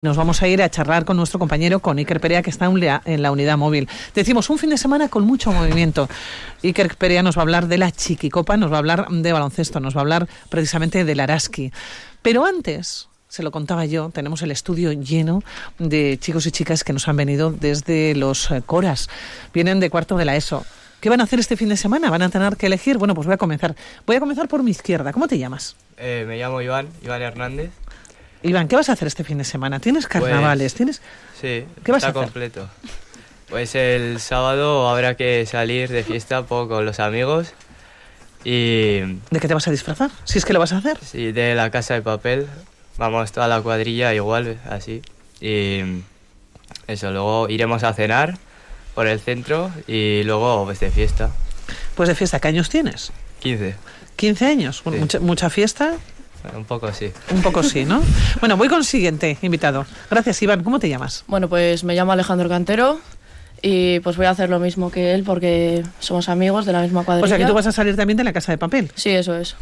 Nos vamos a ir a charlar con nuestro compañero, con Iker Perea, que está en la unidad móvil. Decimos, un fin de semana con mucho movimiento. Iker Perea nos va a hablar de la Chiquicopa, nos va a hablar de baloncesto, nos va a hablar precisamente del Araski. Pero antes, se lo contaba yo, tenemos el estudio lleno de chicos y chicas que nos han venido desde los Coras. Vienen de cuarto de la ESO. ¿Qué van a hacer este fin de semana? ¿Van a tener que elegir? Bueno, pues voy a comenzar por mi izquierda. ¿Cómo te llamas? Me llamo Iván Hernández. Iván, ¿qué vas a hacer este fin de semana? ¿Tienes carnavales? Pues, sí, ¿Qué vas a está hacer? completo. Pues el sábado habrá que salir de fiesta un poco con los amigos y... ¿De qué te vas a disfrazar? Si es que lo vas a hacer. Sí, de La Casa de Papel. Vamos toda la cuadrilla igual, así. Y eso, luego iremos a cenar por el centro y luego pues de fiesta. Pues de fiesta, ¿qué años tienes? 15. 15 años, Sí. mucha fiesta. Un poco sí. Un poco sí, ¿no? Bueno, voy con el siguiente invitado. Gracias, Iván. ¿Cómo te llamas? Bueno, pues me llamo Alejandro Cantero y pues voy a hacer lo mismo que él porque somos amigos de la misma cuadrilla. O sea, que tú vas a salir también de La Casa de Papel. Sí, eso es.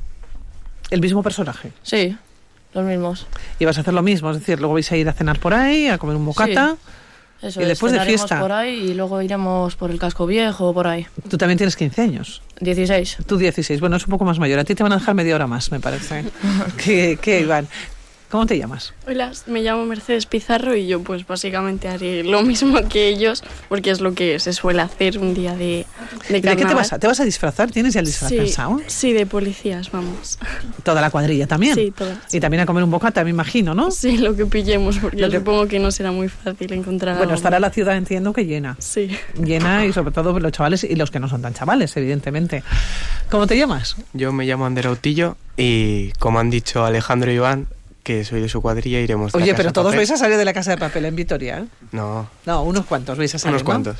El mismo personaje. Sí, los mismos. Y vas a hacer lo mismo, es decir, luego vais a ir a cenar por ahí, a comer un bocata. Eso Y es, después de cenaremos fiesta. por ahí y luego iremos por el Casco Viejo o por ahí. Tú también tienes 15 años. 16. Tú 16. Bueno, es un poco más mayor. A ti te van a dejar media hora más, me parece. ¿Qué, Iván? ¿Cómo te llamas? Hola, me llamo Mercedes Pizarro y yo pues básicamente haré lo mismo que ellos porque es lo que se suele hacer un día de ¿De carnaval. qué te vas a disfrazar? ¿Tienes ya el disfraz pensado? Sí, de policías, vamos. Toda la cuadrilla también. Sí, todas. Y también a comer un bocata, me imagino, ¿no? Sí, lo que pillemos porque Lo que- supongo que no será muy fácil encontrar Bueno, algo. estará la ciudad, entiendo, que llena. Sí. Llena y sobre todo los chavales y los que no son tan chavales, evidentemente. ¿Cómo te llamas? Yo me llamo Ander Autillo y, como han dicho Alejandro y Iván, que soy de su cuadrilla, iremos de La Oye, Casa pero de todos Papel. vais a salir de La Casa de Papel en Vitoria, ¿eh? No, No, unos cuantos vais a salir, unos ¿no? cuantos.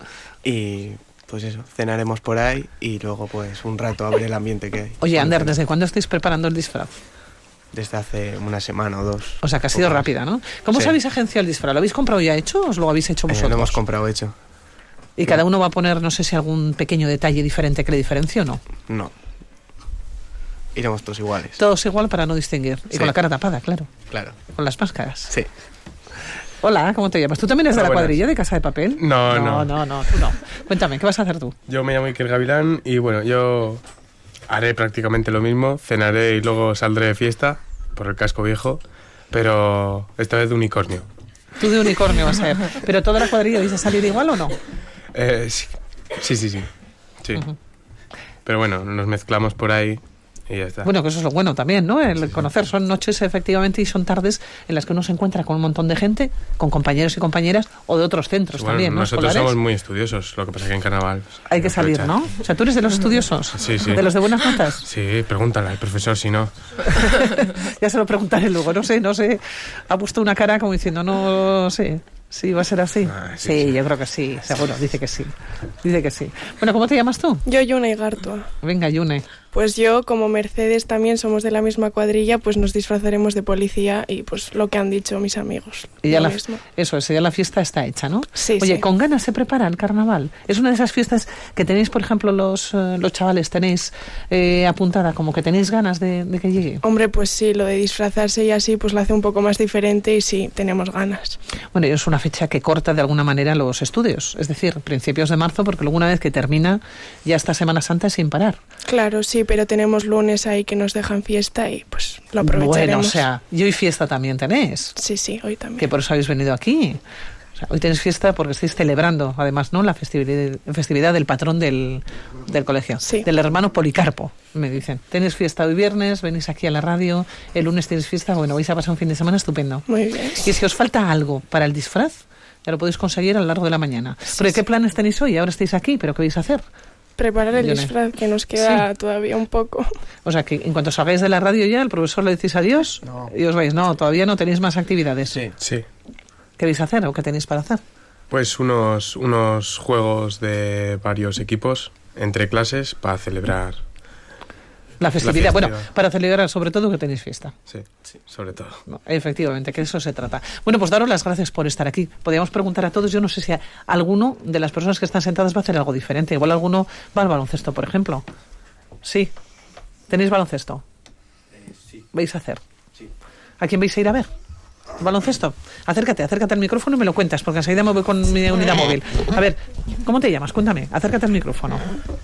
Y pues eso, cenaremos por ahí y luego pues un rato a ver el ambiente que hay. Oye, Ander, ¿desde cuándo estáis preparando el disfraz? Desde hace una semana o dos. O sea, que ha sido Poco más. rápida, ¿no? ¿Cómo os Sí. habéis agenciado el disfraz? ¿Lo habéis comprado ya hecho o os lo habéis hecho vosotros? Lo hemos comprado hecho. Y cada uno va a poner, no sé si algún pequeño detalle diferente que le diferencie o no. No. Iremos todos iguales. Todos igual para no distinguir. Y Sí. con la cara tapada, claro. Claro. Con las máscaras. Sí. Hola, ¿cómo te llamas? ¿Tú también eres de la Buenas. cuadrilla de Casa de Papel? No, No, tú no. Cuéntame, ¿qué vas a hacer tú? Yo me llamo Iker Gavilán y bueno, yo haré prácticamente lo mismo, cenaré y luego saldré de fiesta por el Casco Viejo, pero esta vez de unicornio. Tú de unicornio vas a ser. ¿Pero toda la cuadrilla vais a salir igual o no? Sí. Sí. Pero bueno, nos mezclamos por ahí y ya está. Bueno, que eso es lo bueno también, ¿no? El conocer. Son noches, efectivamente, y son tardes en las que uno se encuentra con un montón de gente, con compañeros y compañeras, o de otros centros Bueno, también, ¿no? nosotros Escolares. somos muy estudiosos, lo que pasa que en carnaval pues, Hay que salir, aprovechar. ¿no? O sea, tú eres de los estudiosos. Sí. ¿De los de buenas notas? Sí, pregúntale al profesor si no. Ya se lo preguntaré luego, no sé. Ha puesto una cara como diciendo, no sé. Sí, va a ser así. Sí, yo creo que sí, seguro. Dice que sí. Bueno, ¿cómo te llamas tú? Yo, Yuna Igartua. Venga, Yune. Pues yo, como Mercedes también somos de la misma cuadrilla, pues nos disfrazaremos de policía y pues lo que han dicho mis amigos. Y ya Lo la, mismo. eso es, ya la fiesta está hecha, ¿no? Sí, Oye, sí. con ganas se prepara el carnaval. Es una de esas fiestas que tenéis, por ejemplo, los chavales, tenéis apuntada, como que tenéis ganas de que llegue. Hombre, pues sí, lo de disfrazarse y así pues lo hace un poco más diferente y sí, tenemos ganas. Bueno, y es una fecha que corta de alguna manera los estudios, es decir, principios de marzo, porque luego una vez que termina ya esta Semana Santa es sin parar. Claro, sí, pero tenemos lunes ahí que nos dejan fiesta y pues lo aprovecharemos. Bueno, o sea, y hoy fiesta también tenéis, Sí, hoy también. que por eso habéis venido aquí. O sea, hoy tenéis fiesta porque estáis celebrando, además, ¿no?, la festividad del patrón del colegio, Sí. del hermano Policarpo, me dicen. Tenéis fiesta hoy viernes, venís aquí a la radio, el lunes tenéis fiesta, bueno, vais a pasar un fin de semana estupendo. Muy bien. Y si os falta algo para el disfraz, ya lo podéis conseguir a lo largo de la mañana. Porque ¿qué planes tenéis hoy? Ahora estáis aquí, pero ¿qué vais a hacer? Preparar el Yune. disfraz, que nos queda todavía un poco. O sea, que en cuanto salgáis de la radio ya, el profesor le decís adiós y os vais. No, todavía no tenéis más actividades. Sí. ¿Qué vais a hacer o qué tenéis para hacer? Pues unos juegos de varios equipos entre clases para celebrar. La festividad. Bueno, festividad. para celebrar sobre todo que tenéis fiesta. Sí, sobre todo. No, efectivamente, que de eso se trata. Bueno, pues daros las gracias por estar aquí. Podríamos preguntar a todos, yo no sé si alguno de las personas que están sentadas va a hacer algo diferente. Igual alguno va al baloncesto, por ejemplo. Sí. ¿Tenéis baloncesto? Sí. ¿Vais a hacer? Sí. ¿A quién vais a ir a ver? baloncesto. Acércate al micrófono y me lo cuentas, porque enseguida me voy con mi unidad móvil. A ver, ¿cómo te llamas? Cuéntame, acércate al micrófono.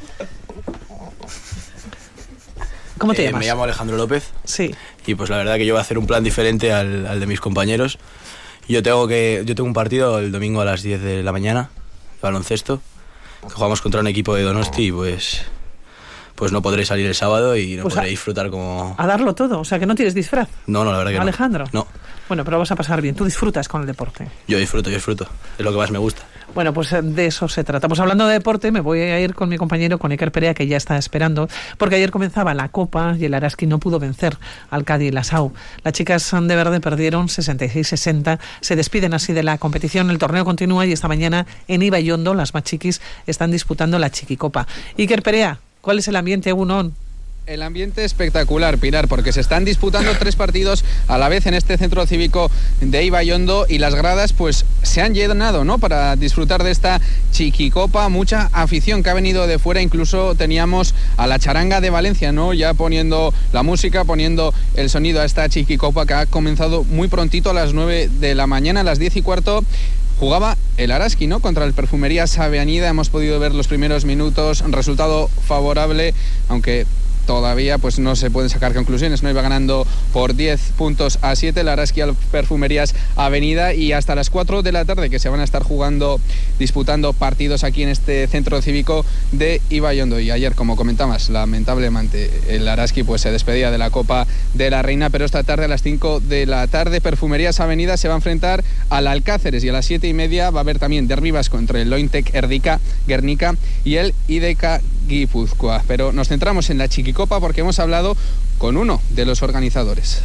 ¿Cómo te llamas? Me llamo Alejandro López. Sí. Y pues la verdad que yo voy a hacer un plan diferente al de mis compañeros. Yo tengo un partido el domingo a las 10 de la mañana, baloncesto, que jugamos contra un equipo de Donosti y pues no podré salir el sábado y no podré disfrutar como... A darlo todo, o sea que no tienes disfraz. No, la verdad que Alejandro. No. Bueno, pero vas a pasar bien, tú disfrutas con el deporte. Yo disfruto, es lo que más me gusta. Bueno, pues de eso se trata. Pues hablando de deporte, me voy a ir con mi compañero, con Iker Perea, que ya está esperando, porque ayer comenzaba la Copa y el Araski no pudo vencer al Cádiz Lasau. Las chicas de verde perdieron 66-60, se despiden así de la competición, el torneo continúa y esta mañana en Ibaiondo las más chiquis están disputando la Chiquicopa. Iker Perea, ¿cuál es el ambiente, Unón? El ambiente espectacular, Pilar, porque se están disputando 3 partidos a la vez en este centro cívico de Ibaiondo y las gradas pues se han llenado, ¿no?, para disfrutar de esta Chiquicopa. Mucha afición que ha venido de fuera, incluso teníamos a la charanga de Valencia, ¿no?, ya poniendo la música, poniendo el sonido a esta Chiquicopa que ha comenzado muy prontito a las 9 de la mañana, a las 10:15. Jugaba el Araski, ¿no?, contra el Perfumerías Avenida. Hemos podido ver los primeros minutos, resultado favorable, aunque todavía pues no se pueden sacar conclusiones, ¿no? Iba ganando por 10 puntos a 7 el Araski al Perfumerías Avenida, y hasta las 4 de la tarde que se van a estar disputando partidos aquí en este centro cívico de Ibaiondo. Y ayer, como comentabas, lamentablemente el Araski pues se despedía de la Copa de la Reina, pero esta tarde a las 5 de la tarde Perfumerías Avenida se va a enfrentar al Alcáceres, y a las 7:30 va a haber también derbi vasco entre el Lointec Erdika Guernica y el IDK Guipúzcoa. Pero nos centramos en la Chiquicopa porque hemos hablado con uno de los organizadores.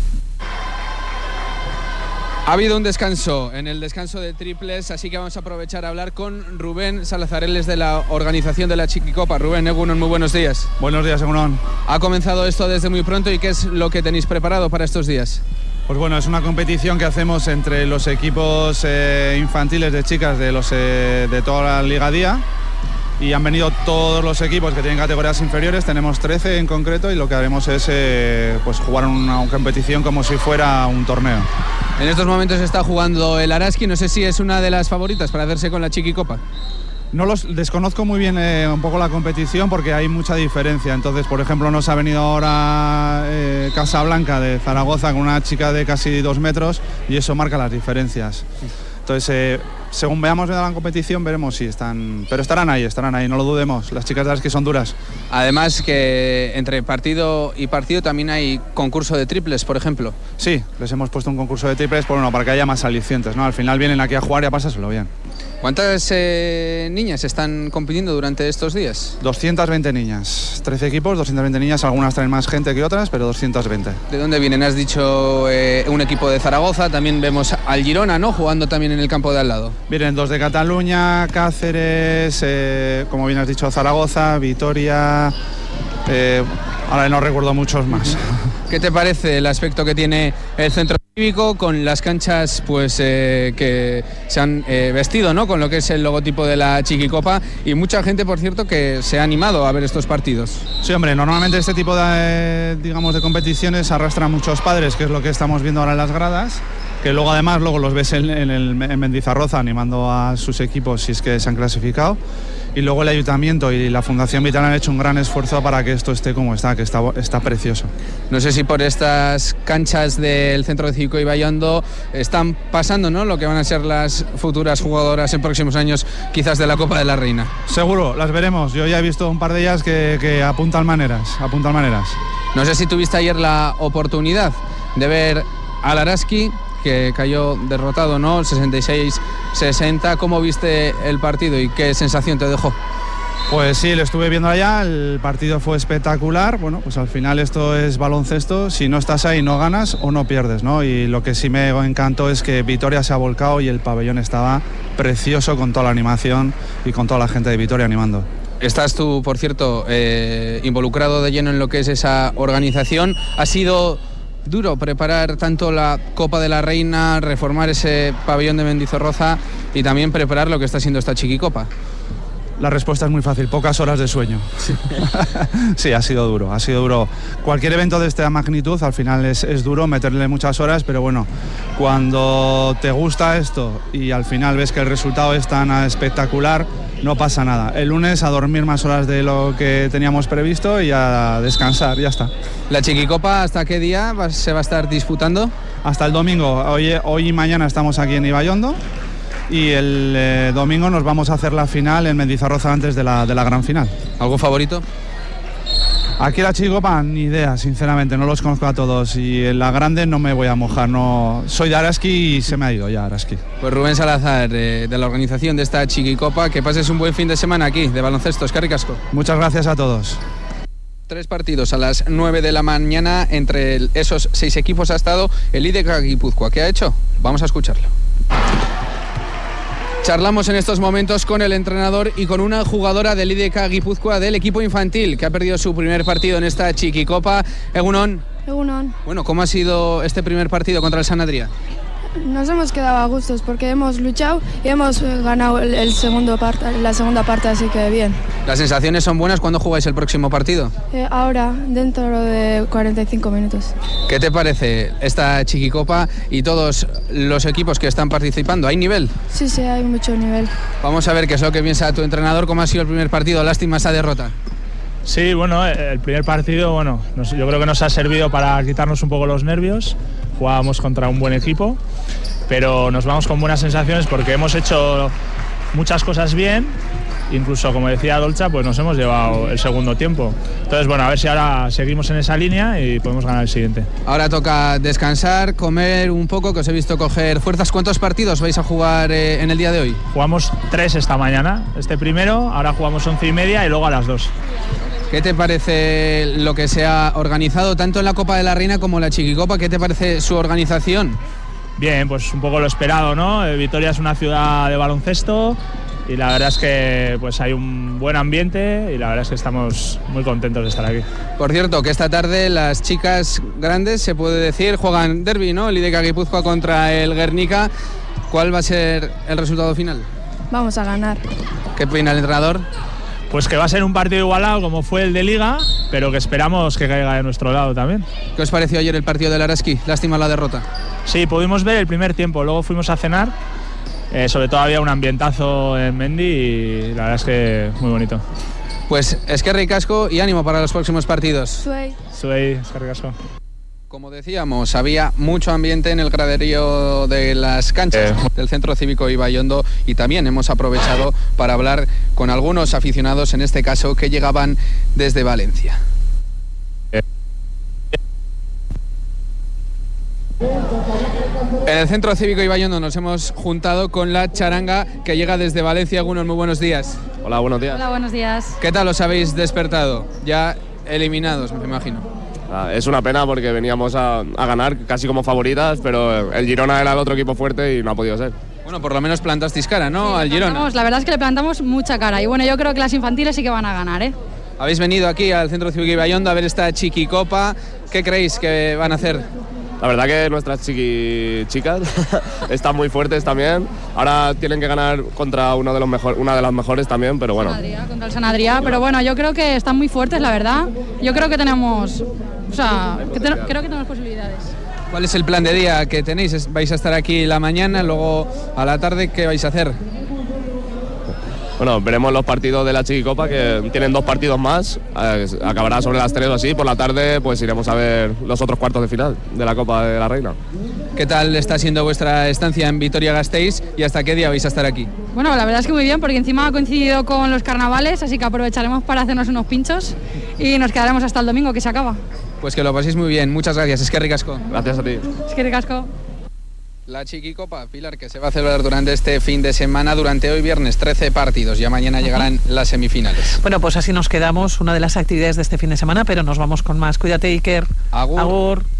Ha habido un descanso en el descanso de triples, así que vamos a aprovechar a hablar con Rubén Salazareles de la organización de la Chiquicopa. Rubén, Egunon, muy buenos días. Buenos días, Egunon. Ha comenzado esto desde muy pronto, ¿y qué es lo que tenéis preparado para estos días? Pues bueno, es una competición que hacemos entre los equipos infantiles de chicas de toda la Liga Día, y han venido todos los equipos que tienen categorías inferiores, tenemos 13 en concreto, y lo que haremos es pues jugar una competición como si fuera un torneo. En estos momentos está jugando el Araski, no sé si es una de las favoritas para hacerse con la Chiquicopa. No los desconozco muy bien un poco la competición porque hay mucha diferencia. Entonces, por ejemplo, nos ha venido ahora Casablanca de Zaragoza con una chica de casi 2 metros, y eso marca las diferencias. Entonces, según veamos la competición, veremos si están... Pero estarán ahí, no lo dudemos. Las chicas de las que son duras. Además que entre partido y partido también hay concurso de triples, por ejemplo. Sí, les hemos puesto un concurso de triples para que haya más alicientes, ¿no? Al final vienen aquí a jugar y a pasárselo bien. ¿Cuántas niñas están compitiendo durante estos días? 220 niñas, 13 equipos, 220 niñas, algunas traen más gente que otras, pero 220. ¿De dónde vienen? Has dicho un equipo de Zaragoza, también vemos al Girona, ¿no?, jugando también en el campo de al lado. Vienen 2 de Cataluña, Cáceres, como bien has dicho, Zaragoza, Vitoria, ahora no recuerdo muchos más. ¿Qué te parece el aspecto que tiene el centro cívico con las canchas pues que se han vestido, ¿no?, con lo que es el logotipo de la Chiquicopa, y mucha gente, por cierto, que se ha animado a ver estos partidos? Sí, hombre, normalmente este tipo de competiciones arrastra a muchos padres, que es lo que estamos viendo ahora en las gradas, que luego además los ves en Mendizarroza animando a sus equipos si es que se han clasificado. Y luego el Ayuntamiento y la Fundación Vital han hecho un gran esfuerzo para que esto esté como está, que está precioso. No sé si por estas canchas del Centro Cívico Ibaiondo están pasando, ¿no?, lo que van a ser las futuras jugadoras en próximos años, quizás de la Copa de la Reina. Seguro, las veremos. Yo ya he visto un par de ellas que apuntan maneras. No sé si tuviste ayer la oportunidad de ver al Araski, que cayó derrotado, ¿no?, 66-60. ¿Cómo viste el partido y qué sensación te dejó? Pues sí, lo estuve viendo allá, el partido fue espectacular. Bueno, pues al final esto es baloncesto, si no estás ahí no ganas o no pierdes, ¿no? Y lo que sí me encantó es que Vitoria se ha volcado y el pabellón estaba precioso con toda la animación y con toda la gente de Vitoria animando. Estás tú, por cierto, involucrado de lleno en lo que es esa organización. ¿Ha sido duro preparar tanto la Copa de la Reina, reformar ese pabellón de Mendizorroza y también preparar lo que está siendo esta Chiquicopa? La respuesta es muy fácil, pocas horas de sueño. Sí, ha sido duro, ha sido duro. Cualquier evento de esta magnitud al final es duro meterle muchas horas, pero bueno, cuando te gusta esto y al final ves que el resultado es tan espectacular, no pasa nada. El lunes a dormir más horas de lo que teníamos previsto y a descansar, ya está. ¿La Chiquicopa hasta qué día se va a estar disputando? Hasta el domingo. Hoy y mañana estamos aquí en Ibaiondo. Y el domingo nos vamos a hacer la final en Mendizorroza antes de la gran final. ¿Algún favorito? Aquí la Chiquicopa, ni idea, sinceramente, no los conozco a todos. Y en la grande no me voy a mojar, no. Soy de Araski y se me ha ido ya Araski. Pues Rubén Salazar, de la organización de esta Chiquicopa, que pases un buen fin de semana aquí, de baloncesto. Eskerrik asko. Muchas gracias a todos. 3 partidos a las 9 de la mañana. Entre esos 6 equipos ha estado el IDK Guipúzcoa. ¿Qué ha hecho? Vamos a escucharlo. Charlamos en estos momentos con el entrenador y con una jugadora del IDK Guipúzcoa del equipo infantil que ha perdido su primer partido en esta Chiquicopa. Egunon. Egunon. Bueno, ¿cómo ha sido este primer partido contra el Sant Adrià? Nos hemos quedado a gustos porque hemos luchado y hemos ganado la segunda parte, así que bien. ¿Las sensaciones son buenas cuando jugáis el próximo partido? Ahora, dentro de 45 minutos. ¿Qué te parece esta Chiquicopa y todos los equipos que están participando? ¿Hay nivel? Sí, hay mucho nivel. Vamos a ver qué es lo que piensa tu entrenador. ¿Cómo ha sido el primer partido? Lástima esa derrota. Sí, bueno, el primer partido, bueno, yo creo que nos ha servido para quitarnos un poco los nervios. Jugábamos contra un buen equipo, pero nos vamos con buenas sensaciones porque hemos hecho muchas cosas bien. Incluso, como decía Dolcha, pues nos hemos llevado el segundo tiempo. Entonces, bueno, a ver si ahora seguimos en esa línea y podemos ganar el siguiente. Ahora toca descansar, comer un poco, que os he visto coger fuerzas. ¿Cuántos partidos vais a jugar en el día de hoy? Jugamos 3 esta mañana. Este primero, ahora jugamos 11:30 y luego a las 2. ¿Qué te parece lo que se ha organizado tanto en la Copa de la Reina como en la Chiquicopa? ¿Qué te parece su organización? Bien, pues un poco lo esperado, ¿no? Vitoria es una ciudad de baloncesto y la verdad es que pues hay un buen ambiente y la verdad es que estamos muy contentos de estar aquí. Por cierto, que esta tarde las chicas grandes, se puede decir, juegan derbi, ¿no? El IDK Guipúzcoa contra el Guernica. ¿Cuál va a ser el resultado final? Vamos a ganar. ¿Qué opina el entrenador? Pues que va a ser un partido igualado como fue el de Liga, pero que esperamos que caiga de nuestro lado también. ¿Qué os pareció ayer el partido del Araski? Lástima la derrota. Sí, pudimos ver el primer tiempo, luego fuimos a cenar, sobre todo había un ambientazo en Mendi y la verdad es que muy bonito. Pues eskerrik asko y ánimo para los próximos partidos. Zuei, eskerrik asko. Como decíamos, había mucho ambiente en el graderío de las canchas del Centro Cívico Ibaiondo y también hemos aprovechado para hablar con algunos aficionados, en este caso, que llegaban desde Valencia. En el Centro Cívico Ibaiondo nos hemos juntado con la charanga que llega desde Valencia. Algunos muy buenos días. Hola, buenos días. Hola, buenos días. ¿Qué tal os habéis despertado? Ya eliminados, me imagino. Es una pena porque veníamos a ganar casi como favoritas, pero el Girona era el otro equipo fuerte y no ha podido ser. Bueno, por lo menos plantasteis cara, ¿no? Al Girona. La verdad es que le plantamos mucha cara y bueno, yo creo que las infantiles sí que van a ganar, ¿eh? Habéis venido aquí al Centro Cívico Ibaiondo a ver esta Chiquicopa. ¿Qué creéis que van a hacer? La verdad que nuestras chicas están muy fuertes también. Ahora tienen que ganar contra una de las mejores también, pero bueno. Contra el Sant Adrià, pero bueno, yo creo que están muy fuertes, la verdad. Yo creo que tenemos, creo que tenemos posibilidades. ¿Cuál es el plan de día que tenéis? ¿Vais a estar aquí la mañana, luego a la tarde qué vais a hacer? Bueno, veremos los partidos de la Chiquicopa, que tienen 2 partidos más, acabará sobre las 3 o así, por la tarde pues iremos a ver los otros cuartos de final de la Copa de la Reina. ¿Qué tal está siendo vuestra estancia en Vitoria-Gasteiz y hasta qué día vais a estar aquí? Bueno, la verdad es que muy bien, porque encima ha coincidido con los carnavales, así que aprovecharemos para hacernos unos pinchos y nos quedaremos hasta el domingo, que se acaba. Pues que lo paséis muy bien, muchas gracias, eskerrik asko. Gracias a ti. Eskerrik asko. La Chiquicopa, Pilar, que se va a celebrar durante este fin de semana, durante hoy viernes, 13 partidos. Ya mañana llegarán las semifinales. Bueno, pues así nos quedamos, una de las actividades de este fin de semana, pero nos vamos con más. Cuídate, Iker. Agur. Agur.